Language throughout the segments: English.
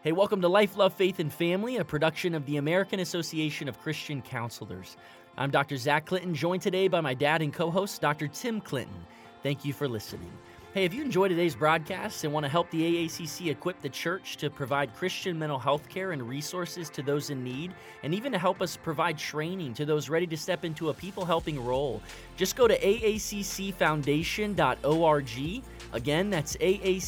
Hey, welcome to Life, Love, Faith, and Family, a production of the American Association of Christian Counselors. I'm Dr. Zach Clinton, joined today by my dad and co-host, Dr. Tim Clinton. Thank you for listening. Hey, if you enjoyed today's broadcast and want to help the AACC equip the church to provide Christian mental health care and resources to those in need, and even to help us provide training to those ready to step into a people-helping role, just go to aaccfoundation.org. Again, that's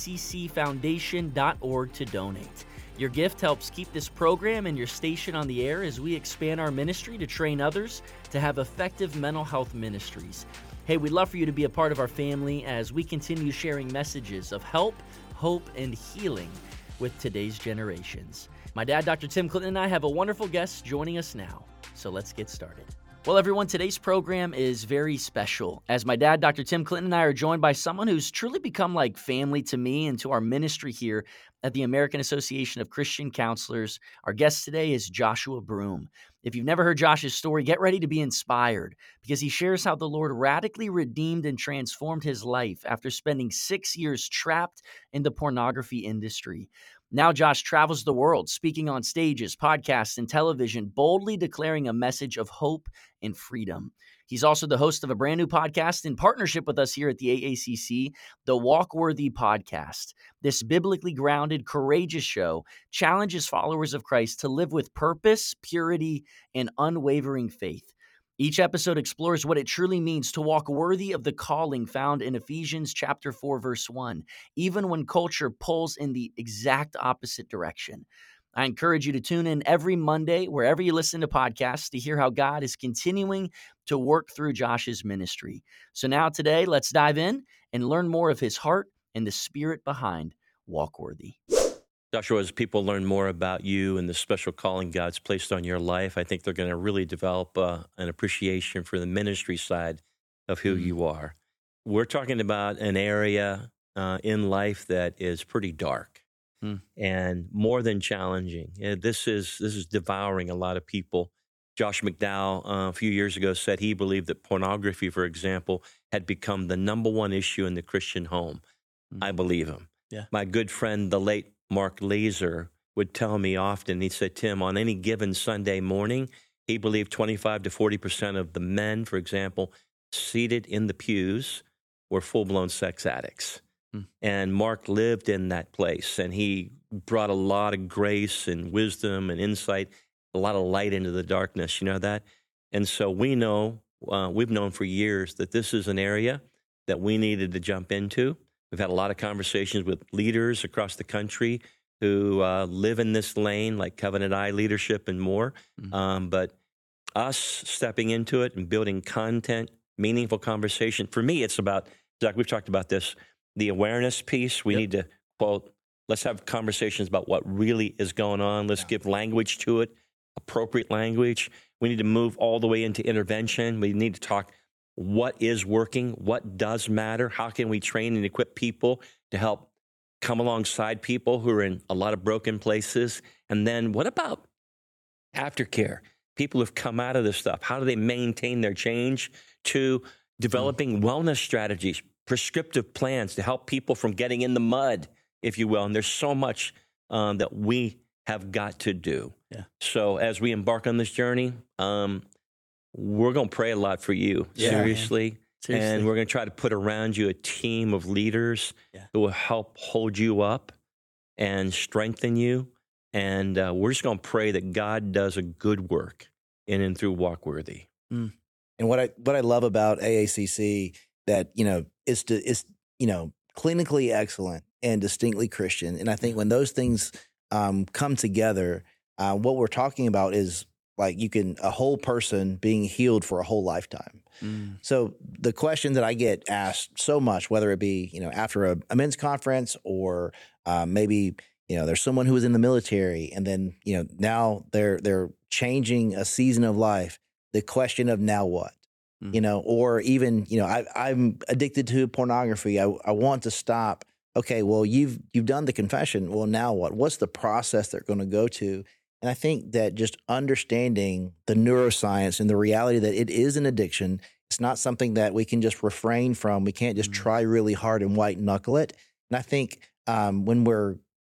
aaccfoundation.org to donate. Your gift helps keep this program and your station on the air as we expand our ministry to train others to have effective mental health ministries. Hey, we'd love for you to be a part of our family as we continue sharing messages of help, hope, and healing with today's generations. My dad, Dr. Tim Clinton, and I have a wonderful guest joining us now, so let's get started. Well, everyone, today's program is very special, as my dad, Dr. Tim Clinton, and I are joined by someone who's truly become like family to me and to our ministry here at the American Association of Christian Counselors. Our guest today is Joshua Broome. If you've never heard Josh's story, get ready to be inspired because he shares how the Lord radically redeemed and transformed his life after spending 6 years trapped in the pornography industry. Now Josh travels the world, speaking on stages, podcasts, and television, boldly declaring a message of hope and freedom. He's also the host of a brand new podcast in partnership with us here at the AACC, the Walk Worthy Podcast. This biblically grounded, courageous show challenges followers of Christ to live with purpose, purity, and unwavering faith. Each episode explores what it truly means to walk worthy of the calling found in Ephesians chapter 4, verse 1, even when culture pulls in the exact opposite direction. I encourage you to tune in every Monday, wherever you listen to podcasts, to hear how God is continuing to work through Josh's ministry. So now today, let's dive in and learn more of his heart and the spirit behind Walk Worthy. Joshua, as people learn more about you and the special calling God's placed on your life, I think they're going to really develop an appreciation for the ministry side of who you are. We're talking about an area in life that is pretty dark and more than challenging. This is devouring a lot of people. Josh McDowell a few years ago said he believed that pornography, for example, had become the number one issue in the Christian home. I believe him. Yeah. My good friend, the late Mark Laser, would tell me often, he said, Tim, on any given Sunday morning, he believed 25 to 40% of the men, for example, seated in the pews were full-blown sex addicts. And Mark lived in that place, and he brought a lot of grace and wisdom and insight, a lot of light into the darkness, you know that? And so we know, we've known for years that this is an area that we needed to jump into. We've had a lot of conversations with leaders across the country who live in this lane, like Covenant Eye leadership and more. But us stepping into it and building content, meaningful conversation. For me, it's about, Zach, we've talked about this, the awareness piece. We need to, quote, let's have conversations about what really is going on. Let's give language to it, appropriate language. We need to move all the way into intervention. We need to talk what is working, what does matter, how can we train and equip people to help come alongside people who are in a lot of broken places? And then what about aftercare? People who've come out of this stuff, how do they maintain their change to developing wellness strategies, prescriptive plans to help people from getting in the mud, if you will? And there's so much that we have got to do. Yeah. So as we embark on this journey, we're going to pray a lot for you, seriously. And we're going to try to put around you a team of leaders who will help hold you up and strengthen you. And we're just going to pray that God does a good work in and through Walk Worthy. And what I love about AACC that, is clinically excellent and distinctly Christian. And I think when those things come together, what we're talking about is like a whole person being healed for a whole lifetime. So the question that I get asked so much, whether it be, after a men's conference or maybe, there's someone who was in the military and then, now they're changing a season of life, the question of now what? Or even, I'm addicted to pornography. I want to stop. Okay, well, you've done the confession. Well, now what? What's the process they're going to go to? And I think that just understanding the neuroscience and the reality that it is an addiction, it's not something that we can just refrain from. We can't just try really hard and white knuckle it. And I think when we're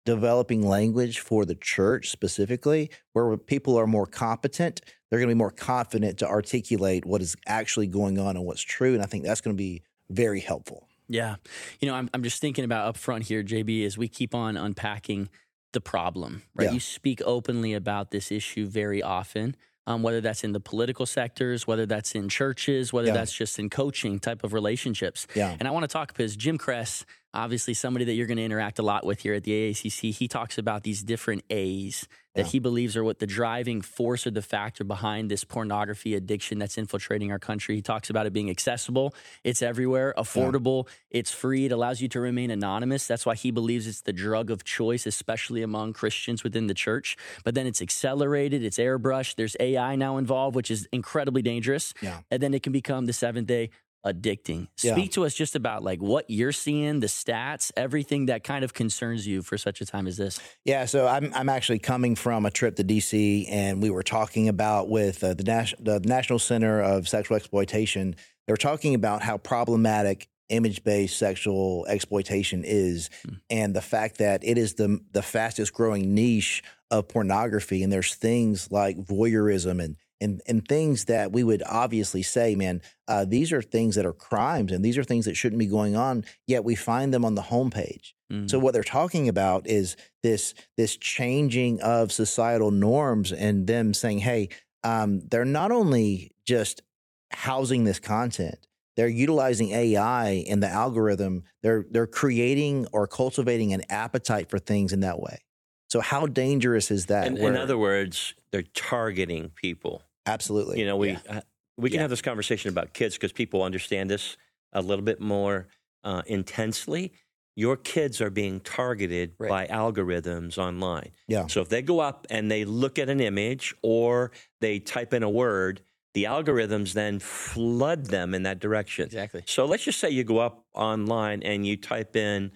developing language for the church specifically, where people are more competent. They're going to be more confident to articulate what is actually going on and what's true. And I think that's going to be very helpful. Yeah. I'm just thinking about up front here, JB, as we keep on unpacking the problem, right? Yeah. You speak openly about this issue very often, whether that's in the political sectors, whether that's in churches, whether that's just in coaching type of relationships. Yeah. And I want to talk because Jim Kress, obviously somebody that you're going to interact a lot with here at the AACC, he talks about these different A's that he believes are what the driving force or the factor behind this pornography addiction that's infiltrating our country. He talks about it being accessible, it's everywhere, affordable, it's free, it allows you to remain anonymous. That's why he believes it's the drug of choice, especially among Christians within the church. But then it's accelerated, it's airbrushed, there's AI now involved, which is incredibly dangerous. Yeah. And then it can become the seventh day addicting. Speak to us just about like what you're seeing, the stats, everything that kind of concerns you for such a time as this. Yeah, so I'm actually coming from a trip to DC, and we were talking about with the National Center of Sexual Exploitation. They were talking about how problematic image-based sexual exploitation is, and the fact that it is the fastest growing niche of pornography. And there's things like voyeurism and things that we would obviously say, man, these are things that are crimes and these are things that shouldn't be going on, yet we find them on the homepage. So what they're talking about is this changing of societal norms and them saying, hey, they're not only just housing this content, they're utilizing AI and the algorithm. They're creating or cultivating an appetite for things in that way. So how dangerous is that? In other words, they're targeting people. Absolutely. You know, we can have this conversation about kids because people understand this a little bit more intensely. Your kids are being targeted by algorithms online. Yeah. So if they go up and they look at an image or they type in a word, the algorithms then flood them in that direction. Exactly. So let's just say you go up online and you type in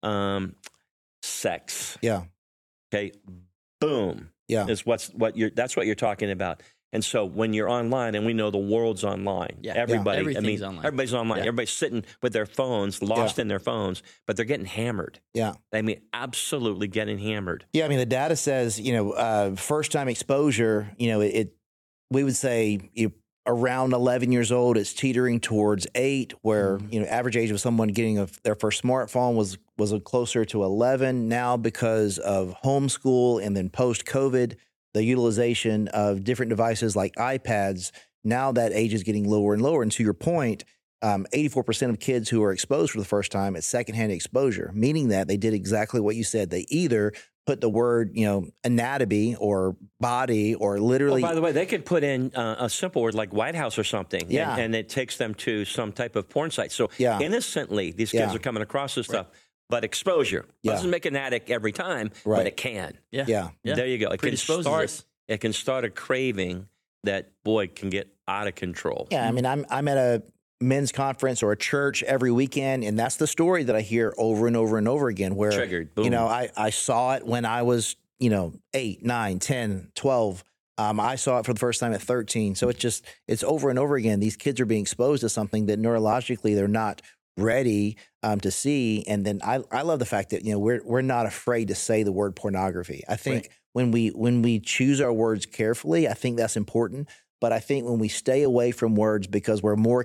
sex. Yeah. Okay. Boom. Yeah. Is that's what you're talking about. And so when you're online, and we know the world's online, everybody, everything's online. Everybody's online. Yeah. Everybody's sitting with their phones, lost in their phones, but they're getting hammered. Yeah. I mean, absolutely getting hammered. Yeah. I mean, the data says, first time exposure, we would say around 11 years old, it's teetering towards 8, where, average age of someone getting their first smartphone was closer to 11. Now, because of homeschool and then post-COVID, the utilization of different devices like iPads, now that age is getting lower and lower. And to your point, 84% of kids who are exposed for the first time, it's secondhand exposure, meaning that they did exactly what you said. They either put the word, anatomy or body or literally. Oh, by the way, they could put in a simple word like White House or something, Yeah. and it takes them to some type of porn site. So innocently, these kids are coming across this stuff. But exposure doesn't make an addict every time, but it can. Yeah. There you go. It can start a craving that, boy, can get out of control. Yeah, I mean, I'm at a men's conference or a church every weekend, and that's the story that I hear over and over and over again, where, Triggered. Boom. I saw it when I was, 8, 9, 10, 12. I saw it for the first time at 13. So it's over and over again. These kids are being exposed to something that neurologically they're not ready to see. And then I love the fact that, we're not afraid to say the word pornography. I think when we choose our words carefully, I think that's important. But I think when we stay away from words because we're more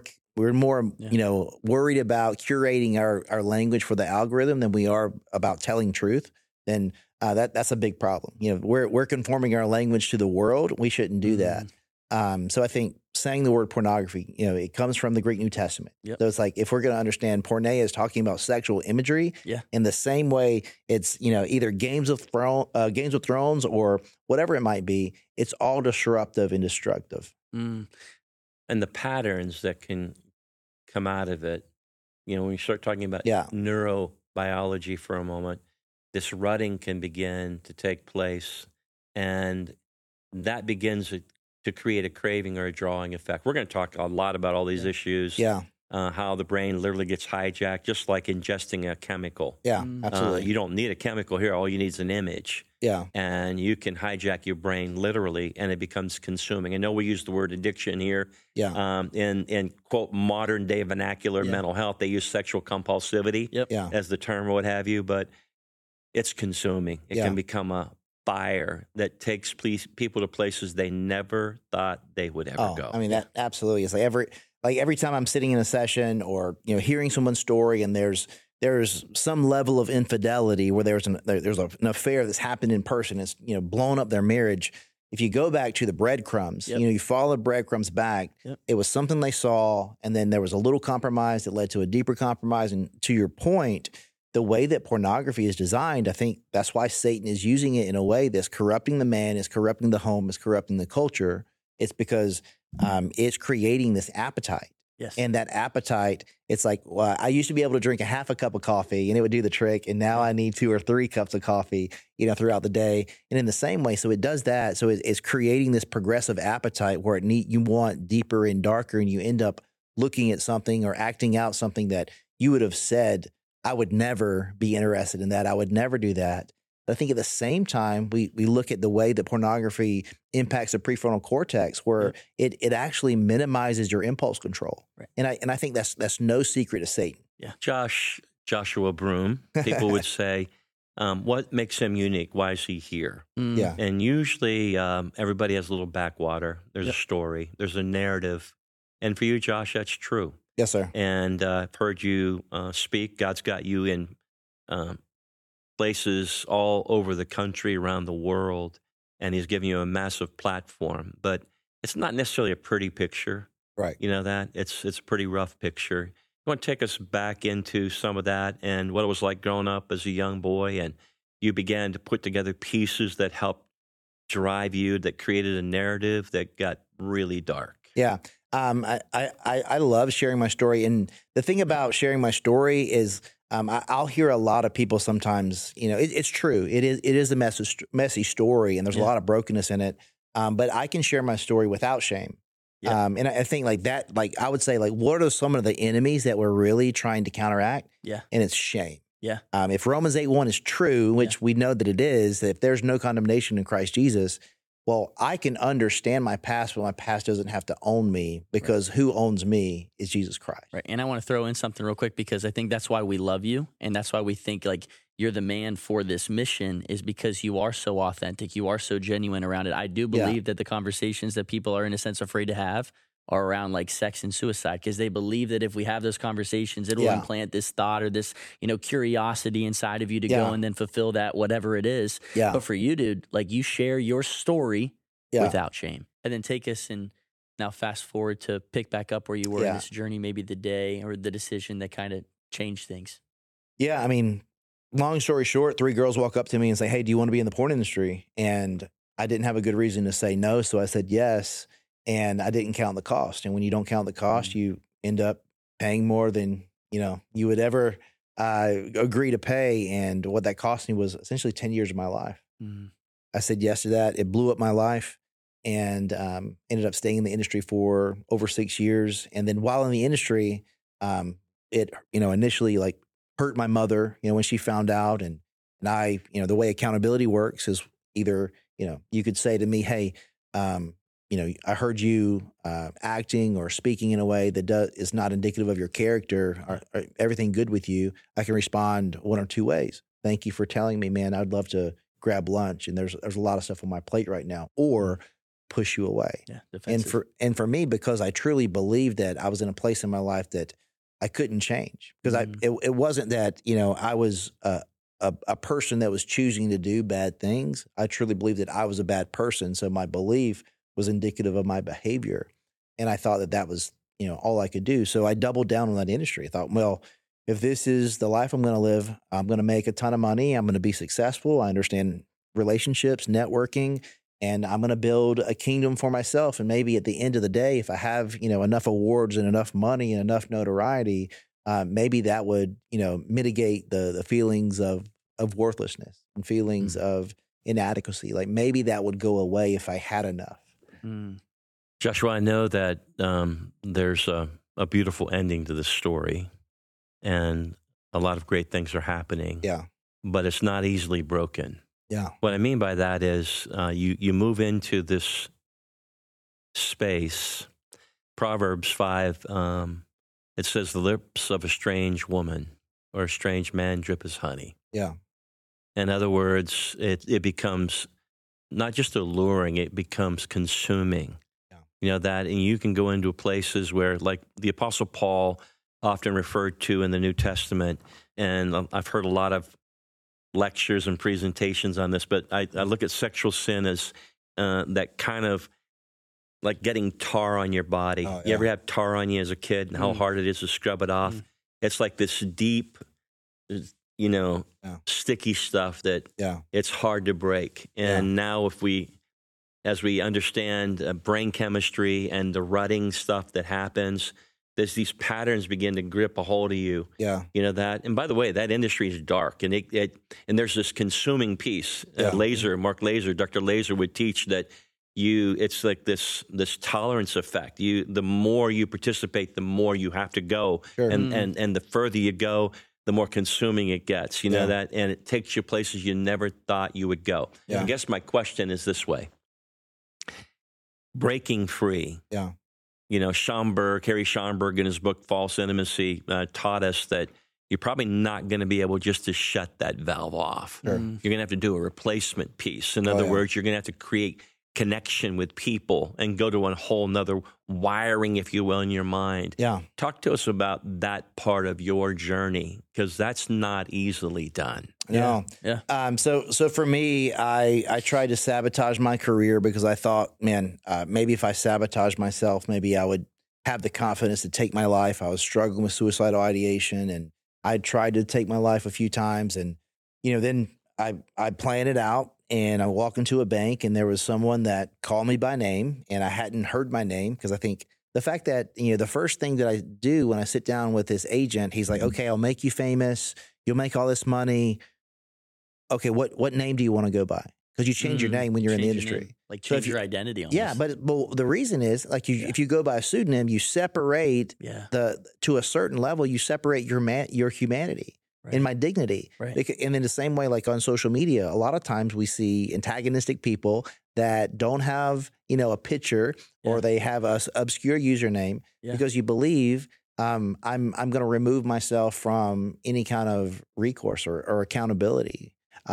worried about curating our language for the algorithm than we are about telling truth, then that's a big problem. We're conforming our language to the world. We shouldn't do that. So I think saying the word pornography, it comes from the Greek New Testament. Yep. So it's like, if we're going to understand, porneia is talking about sexual imagery. In the same way, it's either Games of Thrones or whatever it might be. It's all disruptive and destructive. And the patterns that can come out of it, when you start talking about neurobiology for a moment, this rutting can begin to take place, and that begins to create a craving or a drawing effect. We're going to talk a lot about all these issues. How the brain literally gets hijacked, just like ingesting a chemical. Absolutely. You don't need a chemical here. All you need is an image. And you can hijack your brain literally, and it becomes consuming. I know we use the word addiction here. In quote, modern day vernacular mental health, they use sexual compulsivity as the term or what have you. But it's consuming. It Yeah. can become a fire that takes people to places they never thought they would ever go. I mean, that absolutely is every time I'm sitting in a session or, hearing someone's story and there's some level of infidelity where there's an affair that's happened in person. It's, blown up their marriage. If you go back to the breadcrumbs, Yep. you follow the breadcrumbs back, Yep. it was something they saw, and then there was a little compromise that led to a deeper compromise. And to your point, the way that pornography is designed, I think that's why Satan is using it in a way that's corrupting the man, is corrupting the home, is corrupting the culture. It's because it's creating this appetite. Yes. And that appetite, it's like, well, I used to be able to drink a half a cup of coffee and it would do the trick. And now I need 2 or 3 cups of coffee, throughout the day. And in the same way, so it does that. So it's creating this progressive appetite where you want deeper and darker, and you end up looking at something or acting out something that you would have said, I would never be interested in that. I would never do that. But I think at the same time, we look at the way that pornography impacts the prefrontal cortex, where it actually minimizes your impulse control. Right. And I think that's no secret to Satan. Joshua Broom, people would say, what makes him unique? Why is he here? Mm. Yeah. And usually everybody has a little backwater. There's a story. There's a narrative. And for you, Josh, that's true. Yes, sir. And I've heard you speak. God's got you in places all over the country, around the world, and he's giving you a massive platform. But it's not necessarily a pretty picture. Right. You know that? It's a pretty rough picture. You want to take us back into some of that and what it was like growing up as a young boy, and you began to put together pieces that helped drive you, that created a narrative that got really dark. Yeah. I love sharing my story. And the thing about sharing my story is I'll hear a lot of people sometimes, it's true. It is a messy story, and there's a lot of brokenness in it. But I can share my story without shame. Yeah. And I think like that, I would say, what are some of the enemies that we're really trying to counteract? Yeah. And it's shame. Yeah. If Romans 8:1 is true, which we know that it is, that if there's no condemnation in Christ Jesus, well, I can understand my past, but my past doesn't have to own me, because who owns me is Jesus Christ. Right. And I want to throw in something real quick, because I think that's why we love you. And that's why we think you're the man for this mission, is because you are so authentic. You are so genuine around it. I do believe that the conversations that people are in a sense afraid to have are around sex and suicide, because they believe that if we have those conversations, it will implant this thought or this, curiosity inside of you to go and then fulfill that, whatever it is. Yeah. But for you, dude, you share your story without shame. And then take us and now fast forward to pick back up where you were in this journey, maybe the day or the decision that kind of changed things. Yeah. I mean, long story short, 3 girls walk up to me and say, hey, do you want to be in the porn industry? And I didn't have a good reason to say no. So I said yes. And I didn't count the cost. And when you don't count the cost, you end up paying more than, you would ever agree to pay. And what that cost me was essentially 10 years of my life. Mm. I said yes to that. It blew up my life, and ended up staying in the industry for over 6 years. And then while in the industry, it, initially hurt my mother, when she found out. And I, the way accountability works is either, you could say to me, hey, I heard you acting or speaking in a way that is not indicative of your character. Or everything good with you? I can respond one or two ways. Thank you for telling me, man. I'd love to grab lunch, and there's a lot of stuff on my plate right now. Or push you away. Yeah, defensive. And for me, because I truly believed that I was in a place in my life that I couldn't change, because it wasn't that I was a person that was choosing to do bad things. I truly believed that I was a bad person, so my belief was indicative of my behavior, and I thought that was all I could do. So I doubled down on that industry. I thought, well, if this is the life I'm going to live, I'm going to make a ton of money. I'm going to be successful. I understand relationships, networking. And I'm going to build a kingdom for myself. And maybe at the end of the day, if I have, enough awards and enough money and enough notoriety, maybe that would, mitigate the feelings of worthlessness and feelings of inadequacy. Maybe that would go away if I had enough. Mm. Joshua, I know that there's a beautiful ending to this story, and a lot of great things are happening. Yeah. But it's not easily broken. Yeah. What I mean by that is you move into this space. Proverbs 5, it says, the lips of a strange woman or a strange man drip as honey. Yeah. In other words, it becomes not just alluring, it becomes consuming. Yeah. You know, that, and you can go into places where, like the Apostle Paul often referred to in the New Testament, and I've heard a lot of lectures and presentations on this, but I look at sexual sin as that kind of like getting tar on your body. Oh, You ever have tar on you as a kid and how hard it is to scrub it off? It's like this deep, you know, sticky stuff that it's hard to break. And now as we understand brain chemistry and the rutting stuff that happens, there's these patterns begin to grip a hold of you. Yeah. You know that. And by the way, that industry is dark, and and there's this consuming piece. Mark Laser, Dr. Laser would teach that it's like this tolerance effect. The more you participate, the more you have to go, Sure. and the further you go, the more consuming it gets. You know that, and it takes you places you never thought you would go. Yeah. I guess my question is this way: breaking free. Yeah. You know, Harry Schomburg, in his book False Intimacy, taught us that you're probably not going to be able just to shut that valve off. Sure. You're going to have to do a replacement piece. In other words, you're going to have to create connection with people and go to a whole nother wiring, if you will, in your mind. Yeah. Talk to us about that part of your journey, because that's not easily done. No. Yeah. So for me, I tried to sabotage my career because I thought, man, maybe if I sabotage myself, maybe I would have the confidence to take my life. I was struggling with suicidal ideation, and I tried to take my life a few times. And, you know, then I planned it out, and I walk into a bank, and there was someone that called me by name, and I hadn't heard my name, because I think the fact that, you know, the first thing that I do when I sit down with this agent, he's like, okay, I'll make you famous. You'll make all this money. Okay, what name do you want to go by? Because you change your name when you're in the industry. Like change your identity almost. Yeah, but the reason is, like, if you go by a pseudonym, you separate to a certain level, you separate your humanity and my dignity. Right. And in the same way, like on social media, a lot of times we see antagonistic people that don't have, you know, a picture, or they have a obscure username because you believe I'm going to remove myself from any kind of recourse or accountability.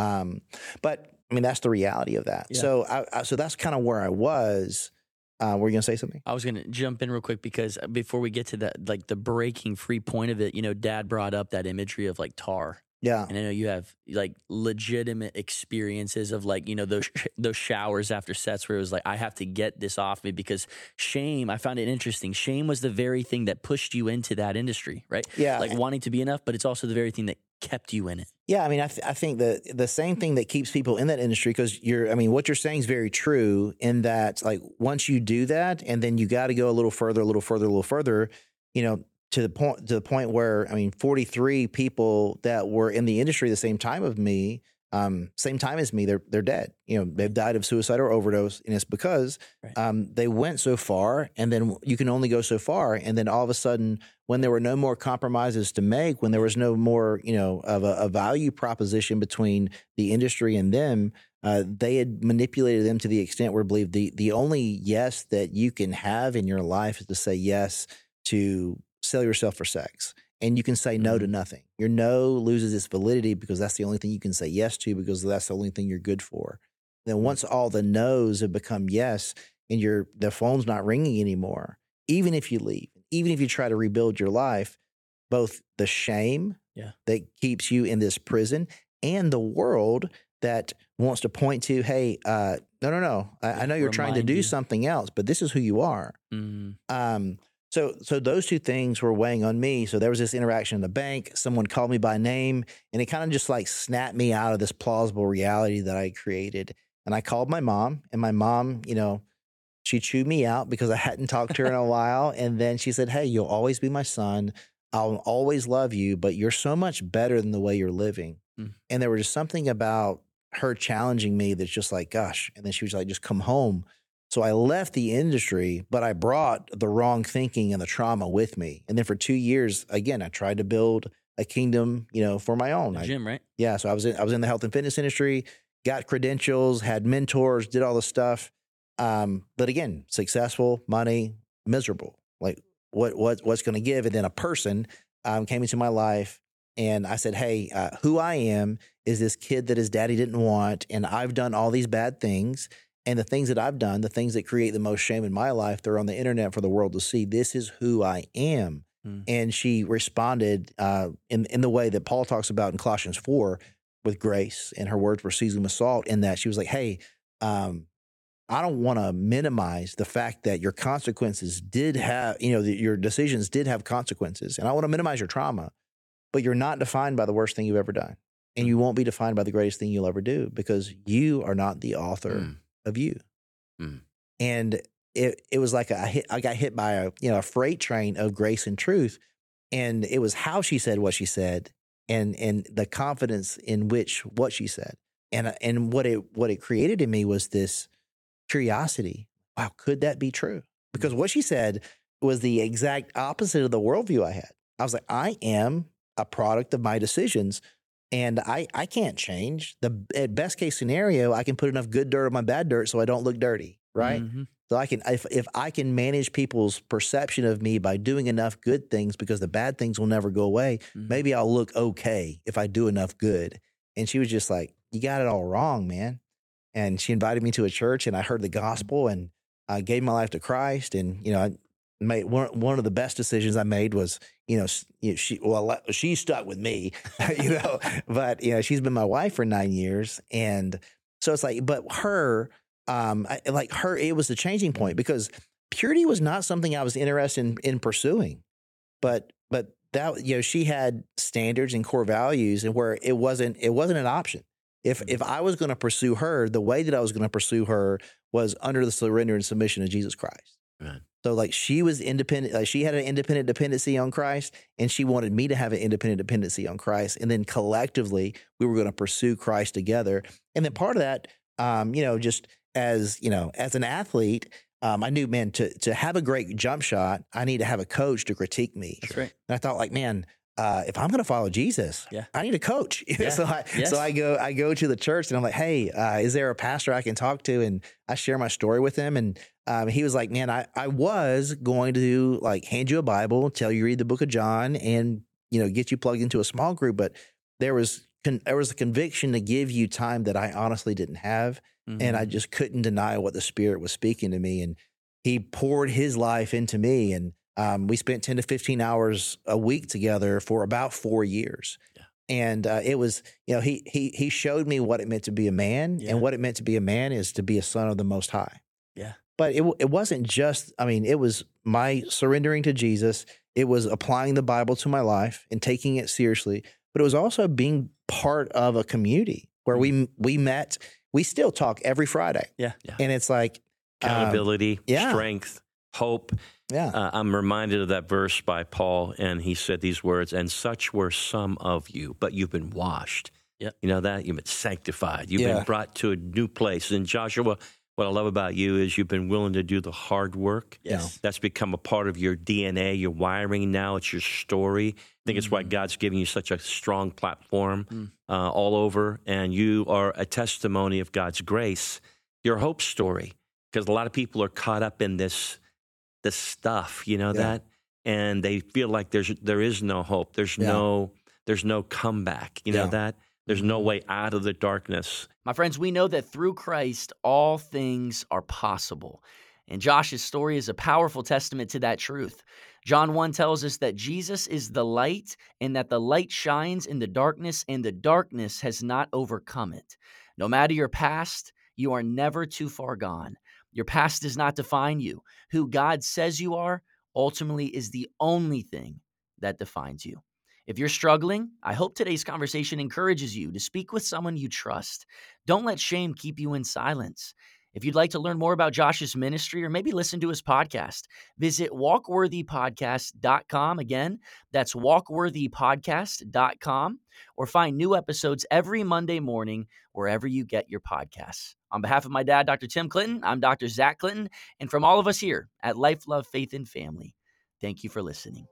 But I mean, that's the reality of that. Yeah. So that's kind of where I was. Were you going to say something? I was going to jump in real quick, because before we get to that, like the breaking free point of it, you know, Dad brought up that imagery of like tar. Yeah. And I know you have like legitimate experiences of like, you know, those showers after sets where it was like, I have to get this off me, because shame, I found it interesting. Shame was the very thing that pushed you into that industry, right? Yeah. Like wanting to be enough, but it's also the very thing that kept you in it. Yeah. I mean, I think the same thing that keeps people in that industry, because what you're saying is very true, in that, like, once you do that, and then you got to go a little further, you know, to the point where, I mean, 43 people that were in the industry the same time as me, they're dead. You know, they've died of suicide or overdose, and it's because they went so far, and then you can only go so far, and then all of a sudden, when there were no more compromises to make, when there was no more, you know, of a value proposition between the industry and them, they had manipulated them to the extent where I believe the only yes that you can have in your life is to say yes to sell yourself for sex. And you can say no to nothing. Your no loses its validity, because that's the only thing you can say yes to, because that's the only thing you're good for. Then once all the no's have become yes, and the phone's not ringing anymore, even if you leave, even if you try to rebuild your life, both the shame that keeps you in this prison, and the world that wants to point to, hey, no. I know you're trying to do something else, but this is who you are. So those two things were weighing on me. So there was this interaction in the bank. Someone called me by name, and it kind of just like snapped me out of this plausible reality that I created. And I called my mom, and my mom, you know, she chewed me out because I hadn't talked to her in a while. And then she said, hey, you'll always be my son. I'll always love you, but you're so much better than the way you're living. And there was just something about her challenging me that's just like, gosh. And then she was like, just come home. So I left the industry, but I brought the wrong thinking and the trauma with me. And then for 2 years, again, I tried to build a kingdom, you know, for my own. Gym, right? Yeah. So I was in the health and fitness industry, got credentials, had mentors, did all the stuff. But again, successful, money, miserable. Like what's going to give? And then a person came into my life, and I said, hey, who I am is this kid that his daddy didn't want, and I've done all these bad things. And the things that I've done, the things that create the most shame in my life, they're on the internet for the world to see. This is who I am. And she responded in the way that Paul talks about in Colossians 4 with grace, and her words were seasoned with salt, in that she was like, hey, I don't want to minimize the fact that your consequences did have, your decisions did have consequences. And I want to minimize your trauma, but you're not defined by the worst thing you've ever done. And you won't be defined by the greatest thing you'll ever do, because you are not the author of you. And it was like I got hit by a freight train of grace and truth. And it was how she said what she said, and the confidence in which what she said. And what it created in me was this curiosity. Wow, could that be true? Because what she said was the exact opposite of the worldview I had. I was like, I am a product of my decisions, and I can't change. At best case scenario, I can put enough good dirt on my bad dirt so I don't look dirty, right? So I can, if I can manage people's perception of me by doing enough good things, because the bad things will never go away, maybe I'll look okay if I do enough good. And she was just like, you got it all wrong, man. And she invited me to a church, and I heard the gospel, and I gave my life to Christ. And, I made one of the best decisions I made was, she stuck with me, but, she's been my wife for 9 years. And so it's like, but her, it was the changing point, because purity was not something I was interested in pursuing, but that, she had standards and core values, and where it wasn't an option. If I was going to pursue her, the way that I was going to pursue her was under the surrender and submission of Jesus Christ. Right. So like, she was independent, like she had an independent dependency on Christ, and she wanted me to have an independent dependency on Christ. And then collectively we were going to pursue Christ together. And then part of that, just as an athlete, I knew, man, to have a great jump shot, I need to have a coach to critique me. That's right. And I thought, like, man, if I'm going to follow Jesus, I need a coach. So I go to the church, and I'm like, hey, is there a pastor I can talk to? And I share my story with him. And he was like, man, I was going to like hand you a Bible, tell you read the book of John, and, get you plugged into a small group. But there was a conviction to give you time that I honestly didn't have. And I just couldn't deny what the Spirit was speaking to me. And he poured his life into me. And we spent 10 to 15 hours a week together for about 4 years. Yeah. And it was, he showed me what it meant to be a man. Yeah. And what it meant to be a man is to be a son of the Most High. Yeah. But it wasn't just, it was my surrendering to Jesus. It was applying the Bible to my life and taking it seriously. But it was also being part of a community where we met. We still talk every Friday. Yeah. And it's like accountability, strength, hope. Yeah. I'm reminded of that verse by Paul, and he said these words, and such were some of you, but you've been washed. Yep. You know that? You've been sanctified. You've been brought to a new place. And Joshua, what I love about you is you've been willing to do the hard work. Yes. That's become a part of your DNA, your wiring now. It's your story. I think it's why God's giving you such a strong platform all over. And you are a testimony of God's grace, your hope story. Because a lot of people are caught up in this stuff, that, and they feel like there is no hope. There's no comeback. That there's no way out of the darkness. My friends, we know that through Christ, all things are possible. And Josh's story is a powerful testament to that truth. John 1 tells us that Jesus is the light, and that the light shines in the darkness, and the darkness has not overcome it. No matter your past, you are never too far gone. Your past does not define you. Who God says you are ultimately is the only thing that defines you. If you're struggling, I hope today's conversation encourages you to speak with someone you trust. Don't let shame keep you in silence. If you'd like to learn more about Josh's ministry or maybe listen to his podcast, visit walkworthypodcast.com. Again, that's walkworthypodcast.com, or find new episodes every Monday morning wherever you get your podcasts. On behalf of my dad, Dr. Tim Clinton, I'm Dr. Zach Clinton, and from all of us here at Life, Love, Faith, and Family, thank you for listening.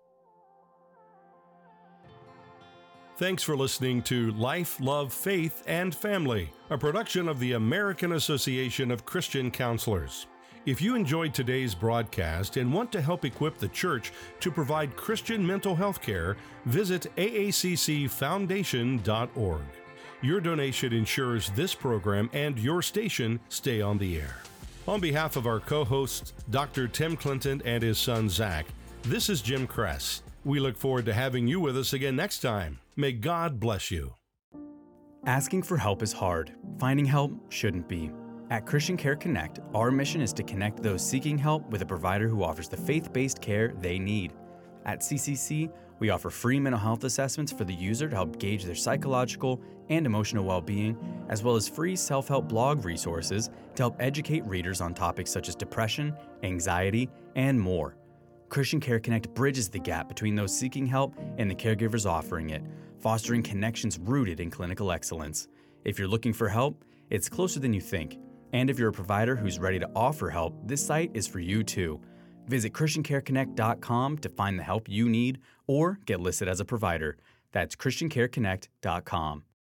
Thanks for listening to Life, Love, Faith, and Family, a production of the American Association of Christian Counselors. If you enjoyed today's broadcast and want to help equip the church to provide Christian mental health care, visit aaccfoundation.org. Your donation ensures this program and your station stay on the air. On behalf of our co-hosts, Dr. Tim Clinton and his son Zach, this is Jim Kress. We look forward to having you with us again next time. May God bless you. Asking for help is hard. Finding help shouldn't be. At Christian Care Connect, our mission is to connect those seeking help with a provider who offers the faith-based care they need. At CCC, we offer free mental health assessments for the user to help gauge their psychological and emotional well-being, as well as free self-help blog resources to help educate readers on topics such as depression, anxiety, and more. Christian Care Connect bridges the gap between those seeking help and the caregivers offering it, fostering connections rooted in clinical excellence. If you're looking for help, it's closer than you think. And if you're a provider who's ready to offer help, this site is for you too. Visit ChristianCareConnect.com to find the help you need or get listed as a provider. That's ChristianCareConnect.com.